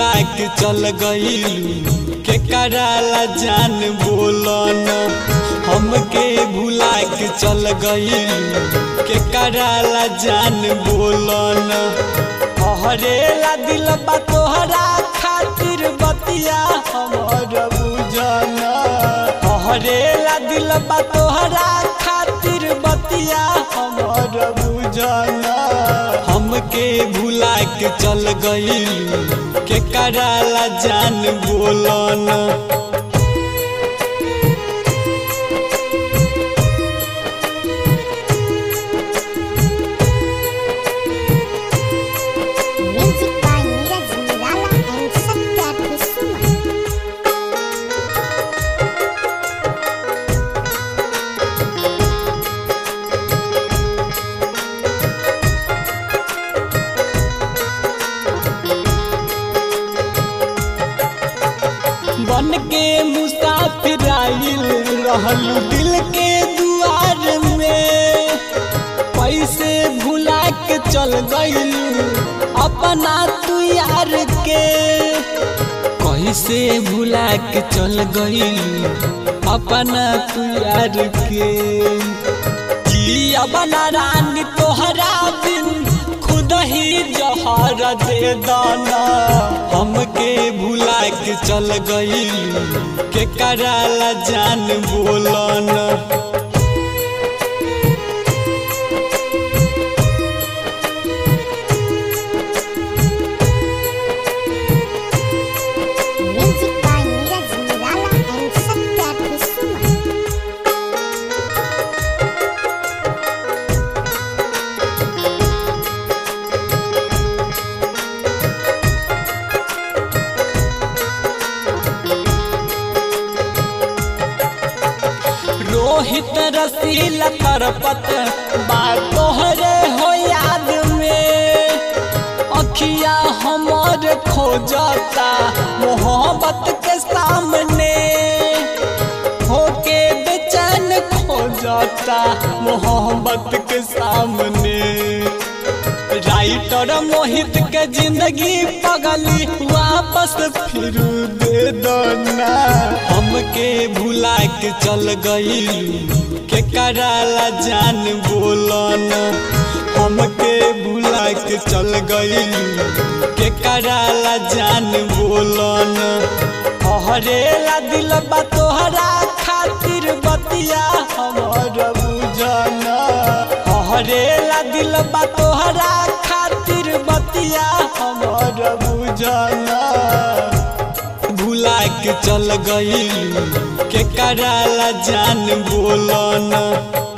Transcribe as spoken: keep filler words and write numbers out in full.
भुला के चल गइलू के कराला जान बोलन हमके भुला के चल गइलू के कराला जान बोलन हरेला दिल बा तोहरा खातिर बतिया हमर बुझना हरेला दिल बा तोहरा खातिर बतिया हमर बुझना हमके भुला के चल गइलू के कराला जान बोलन बन के मुसाफिर आइल रहलू दिल के दुआर में पैसे भुला के चल गइलू अपना तू यार के कैसे भुला के चल गइलू अपना तू यार के जिया बना रानी तोहरा बिन खुद ही जहर दे दाना हमके भुला के चल गइलू के कराला जान बोलन रोहित रसीला करपत बात तोहरे हो याद में अखिया हमर खोजता मोहब्बत के सामने होके बेचैन खोजता मोहब्बत के सामने राइटर मोहित के जिंदगी पगली वापस फिर दे दना हमके भुला के चल गइलू के कराला जान बोलन हमके भुला के चल गइलू के कराला जान बोलन हरेला दिल बा तोहरा खातिर बतिया हमर बुझना हरेला दिल बा तोहरा खातिर बतिया हमर बुझना भुला के चल गइलू के कराला जान बोलन।